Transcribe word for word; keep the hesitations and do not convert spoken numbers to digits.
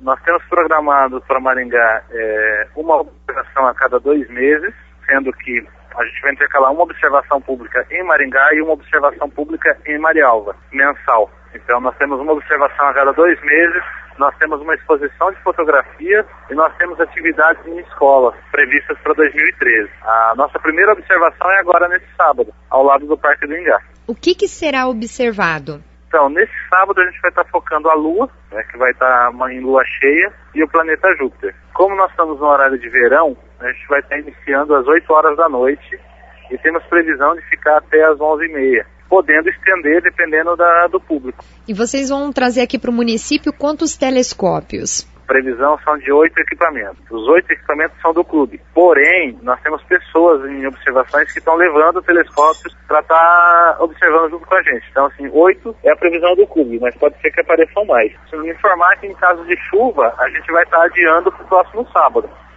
Nós temos programado para Maringá é, uma observação a cada dois meses, sendo que a gente vai intercalar uma observação pública em Maringá e uma observação pública em Marialva, mensal. Então nós temos uma observação a cada dois meses, nós temos uma exposição de fotografias e nós temos atividades em escolas previstas para dois mil e treze. A nossa primeira observação é agora nesse sábado, ao lado do Parque do Ingá. O que, que será observado? Então, nesse sábado a gente vai estar focando a Lua, né, que vai estar em lua cheia, e o planeta Júpiter. Como nós estamos no horário de verão, a gente vai estar iniciando às oito horas da noite e temos previsão de ficar até às onze e meia, podendo estender dependendo da, do público. E vocês vão trazer aqui para o município quantos telescópios? Previsão são de oito equipamentos. Os oito equipamentos são do clube. Porém, nós temos pessoas em observações que estão levando telescópios para estar observando junto com a gente. Então, assim, oito é a previsão do clube, mas pode ser que apareçam mais. Se me informar que em caso de chuva, a gente vai estar adiando para o próximo sábado.